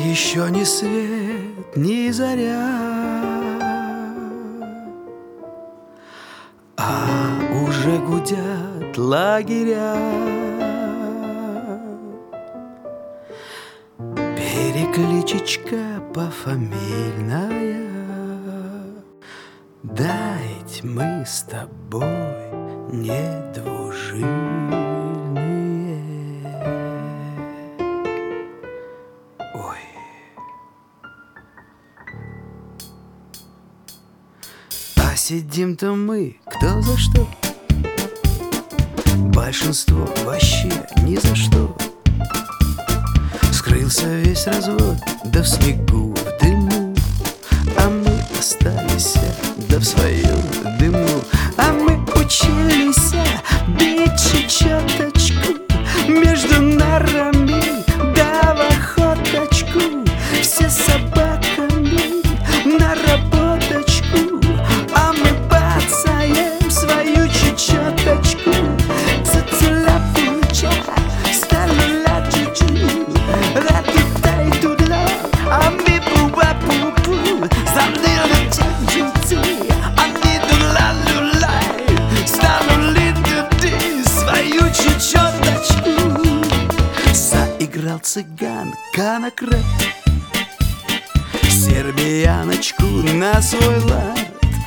еще ни свет, ни заря, а уже гудят лагеря. Перекличечка пофамильная, да ведь мы с тобой не двужильные. Ой. А сидим-то мы кто за что, большинство вообще ни за что. Скрылся весь развод, да в снегу, в дыму, а мы остались, да в своем дыму. А мы учились бить чечеточку между нарами, да в охоточку, все собаками на работочку. А мы бацаем свою чечеточку, цицеля-пуча, сталю-ля чуть-чуть. Заиграл цыган конократ, сербияночку на свой лад.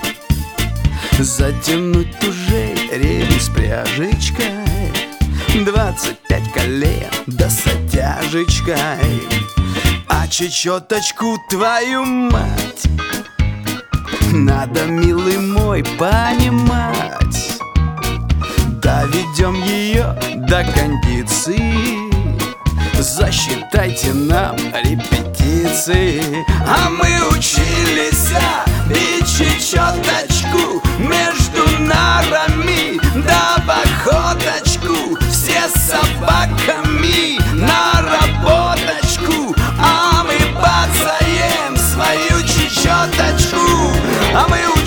Затянуть тужей ремень с пряжечкой, 25 колен да с оттяжечкой. А чечеточку твою мать надо, милый мой, понимать. Доведем ее до кондиции, засчитайте нам репетиции. А мы учились бить чечеточку между нарами, да в охоточку, все с собаками на работочку. А мы бацаем свою чечеточку, а мы